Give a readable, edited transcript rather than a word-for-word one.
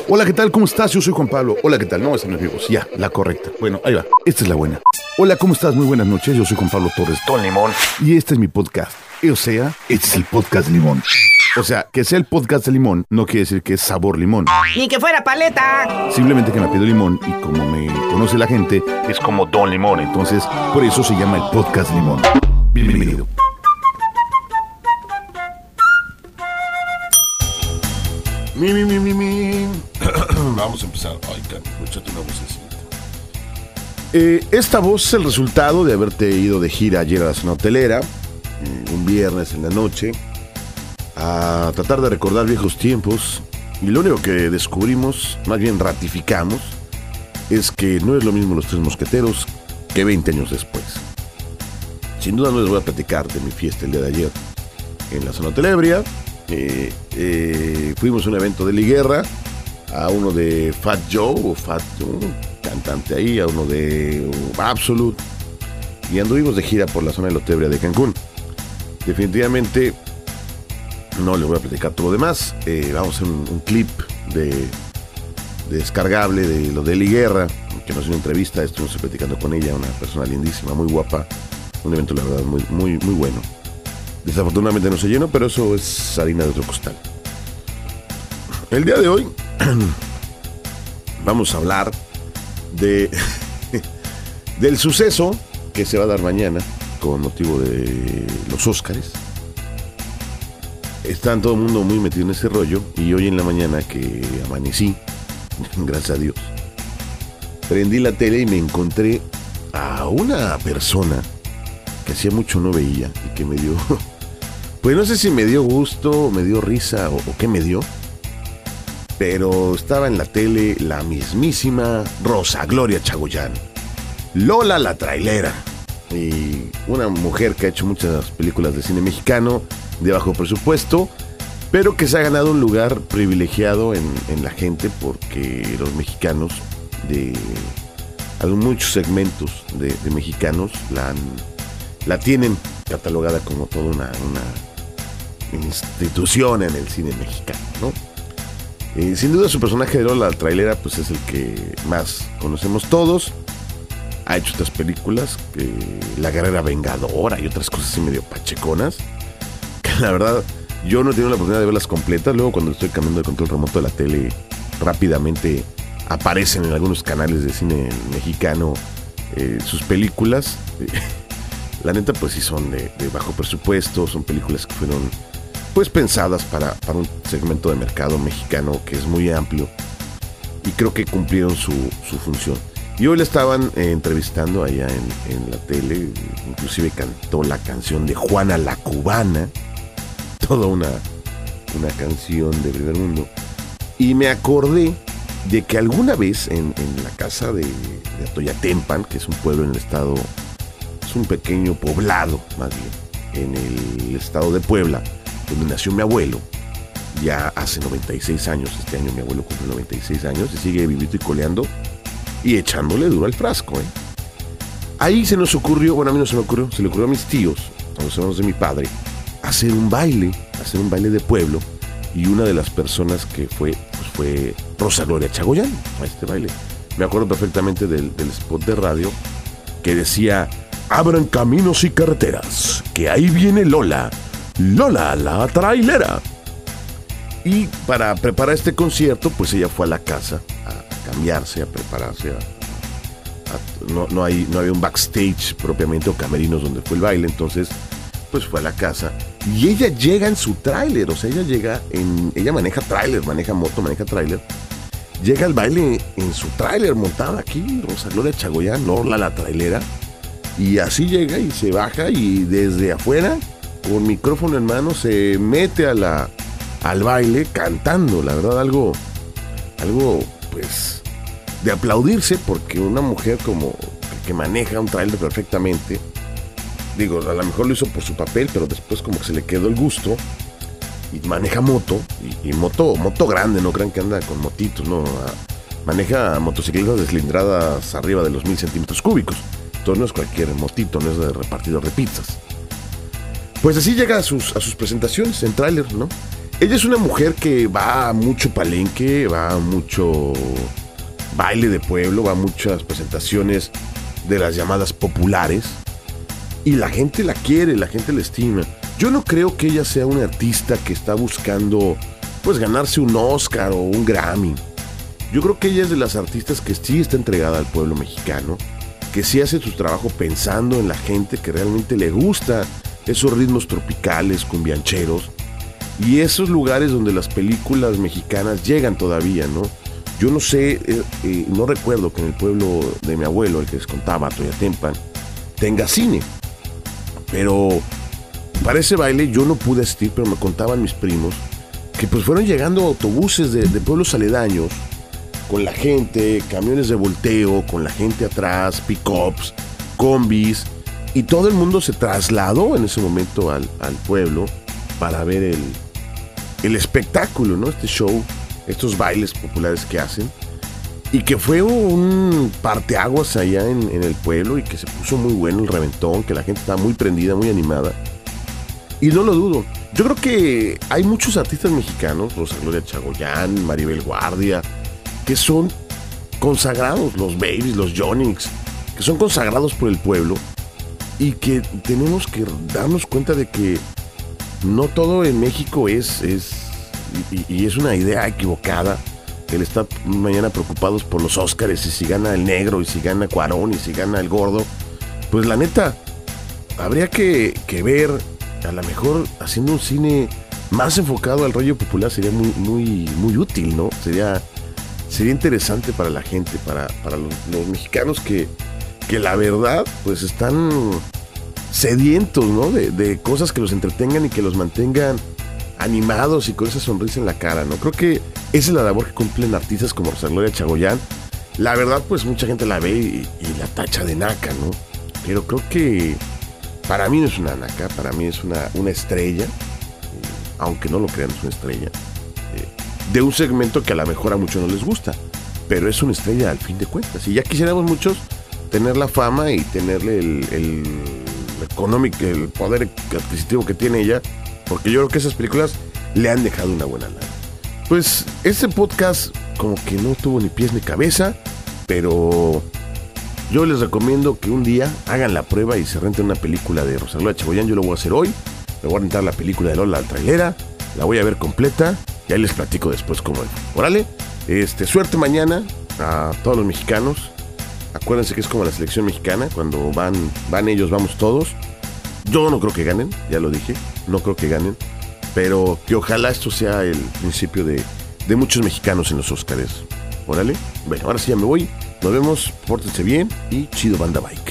Hola, ¿qué tal? ¿Cómo estás? Yo soy Juan Pablo. Hola, ¿qué tal? No, esa no es mi voz. Ya, la correcta. Bueno, ahí va. Esta es la buena. Hola, ¿cómo estás? Muy buenas noches. Yo soy Juan Pablo Torres Don Limón. Y este es mi podcast. O sea, este es el podcast Limón. O sea, que sea el podcast de limón no quiere decir que es sabor limón. Ni que fuera paleta. Simplemente que me pido limón y como me conoce la gente, es como Don Limón. Entonces, por eso se llama el podcast Limón. Bienvenido. Vamos a empezar. Ay, Cami, échate una vocecita. Esta voz es el resultado de haberte ido de gira ayer a la zona hotelera, un viernes en la noche, a tratar de recordar viejos tiempos. Y lo único que descubrimos, más bien ratificamos, es que no es lo mismo Los Tres Mosqueteros que 20 años después. Sin duda no les voy a platicar de mi fiesta el día de ayer en la zona hotelebria. Fuimos a un evento de liguerra, a uno de Fat Joe, cantante ahí, a uno de Absolute, y anduvimos de gira por la zona de la hotelebria de Cancún. Definitivamente no les voy a platicar todo lo demás. Vamos a hacer un clip de descargable de lo de liguerra, que nos hizo una entrevista, estuvimos platicando con ella, una persona lindísima, muy guapa, un evento la verdad muy bueno. Desafortunadamente no se llenó, pero eso es harina de otro costal. El día de hoy vamos a hablar del suceso que se va a dar mañana con motivo de los Óscares. Está todo el mundo muy metido en ese rollo y hoy en la mañana que amanecí, gracias a Dios, prendí la tele y me encontré a una persona que hacía mucho no veía y que me dio, pues no sé si me dio gusto, me dio risa o qué me dio, pero estaba en la tele la mismísima Rosa Gloria Chagoyán, Lola la trailera, y una mujer que ha hecho muchas películas de cine mexicano de bajo presupuesto, pero que se ha ganado un lugar privilegiado en la gente porque los mexicanos hay muchos segmentos de mexicanos la tienen catalogada como toda una institución en el cine mexicano, ¿no? Sin duda su personaje de Lola la trailera pues es el que más conocemos todos. Ha hecho otras películas, La Guerrera Vengadora y otras cosas así medio pacheconas, que la verdad yo no he tenido la oportunidad de verlas completas. Luego cuando estoy cambiando el control remoto de la tele, rápidamente aparecen en algunos canales de cine mexicano sus películas. La neta pues sí son de bajo presupuesto, son películas que fueron pues pensadas para un segmento de mercado mexicano que es muy amplio y creo que cumplieron su función. Y hoy la estaban entrevistando allá en la tele, inclusive cantó la canción de Juana la Cubana, toda una canción de primer mundo. Y me acordé de que alguna vez en la casa de Atoyatempan, que es un pueblo en el estado, es un pequeño poblado más bien, en el estado de Puebla, donde nació mi abuelo, ya hace 96 años, este año mi abuelo cumple 96 años y sigue vivito y coleando y echándole duro al frasco, Ahí se nos ocurrió, bueno, a mí no se me ocurrió, se le ocurrió a mis tíos, a los hermanos de mi padre, hacer un baile de pueblo, y una de las personas que fue Rosa Gloria Chagoyán a este baile. Me acuerdo perfectamente del spot de radio que decía: abran caminos y carreteras, que ahí viene Lola la trailera. Y para preparar este concierto, pues ella fue a la casa a cambiarse, a prepararse, no había un backstage propiamente o camerinos donde fue el baile, entonces pues fue a la casa y ella llega en su tráiler, o sea, ella maneja tráiler, maneja moto, maneja tráiler, llega al baile en su tráiler montada aquí, Rosa Gloria Chagoyán, Lola la trailera, y así llega y se baja y desde afuera, con micrófono en mano, se mete al baile cantando, la verdad algo pues de aplaudirse, porque una mujer como que maneja un tráiler perfectamente, digo, a lo mejor lo hizo por su papel, pero después como que se le quedó el gusto y maneja moto, y moto grande, no crean que anda con motitos, no, maneja motocicletas de cilindradas arriba de los 1000 centímetros cúbicos, entonces no es cualquier motito, no es de repartidor de pizzas. Pues así llega a sus presentaciones en tráiler, ¿no? Ella es una mujer que va a mucho palenque, va a mucho baile de pueblo, va a muchas presentaciones de las llamadas populares. Y la gente la quiere, la gente la estima. Yo no creo que ella sea una artista que está buscando, pues, ganarse un Oscar o un Grammy. Yo creo que ella es de las artistas que sí está entregada al pueblo mexicano, que sí hace su trabajo pensando en la gente que realmente le gusta esos ritmos tropicales, cumbiancheros, y esos lugares donde las películas mexicanas llegan todavía, ¿no? Yo no sé, no recuerdo que en el pueblo de mi abuelo, el que les contaba, Toyatempan, tenga cine. Pero para ese baile yo no pude asistir, pero me contaban mis primos que pues fueron llegando autobuses de pueblos aledaños con la gente, camiones de volteo, con la gente atrás, pick-ups, combis, y todo el mundo se trasladó en ese momento al pueblo para ver el espectáculo, ¿no? Este show, estos bailes populares que hacen, y que fue un parteaguas allá en el pueblo, y que se puso muy bueno el reventón, que la gente estaba muy prendida, muy animada. Y no lo dudo. Yo creo que hay muchos artistas mexicanos, Rosa Gloria Chagoyán, Maribel Guardia, que son consagrados, los Babies, los Yonix, que son consagrados por el pueblo, y que tenemos que darnos cuenta de que no todo en México es una idea equivocada. El estar mañana preocupados por los Óscares, y si gana el negro, y si gana Cuarón, y si gana el gordo. Pues la neta, habría que ver, a lo mejor haciendo un cine más enfocado al rollo popular sería muy útil, ¿no? Sería interesante para la gente, para los mexicanos que la verdad pues están sedientos, ¿no? De cosas que los entretengan y que los mantengan animados y con esa sonrisa en la cara, ¿no? Creo que esa es la labor que cumplen artistas como Rosa Gloria Chagoyán. La verdad, pues mucha gente la ve y la tacha de naca, ¿no? Pero creo que para mí no es una naca, para mí es una estrella, aunque no lo crean, es una estrella, de un segmento que a lo mejor a muchos no les gusta, pero es una estrella al fin de cuentas. Y ya quisiéramos muchos tener la fama y tenerle el poder adquisitivo que tiene ella, porque yo creo que esas películas le han dejado una buena lana. Pues este podcast como que no tuvo ni pies ni cabeza, pero yo les recomiendo que un día hagan la prueba y se renten una película de Rosa Gloria Chagoyán. Yo lo voy a hacer hoy. Me voy a rentar la película de Lola la trailera, la voy a ver completa y ahí les platico después cómo es. Órale, suerte mañana a todos los mexicanos. Acuérdense que es como la selección mexicana, cuando van ellos, vamos todos. Yo no creo que ganen, ya lo dije, no creo que ganen, pero que ojalá esto sea el principio de muchos mexicanos en los Óscares. Órale, bueno, ahora sí ya me voy, nos vemos, pórtense bien y chido banda bike.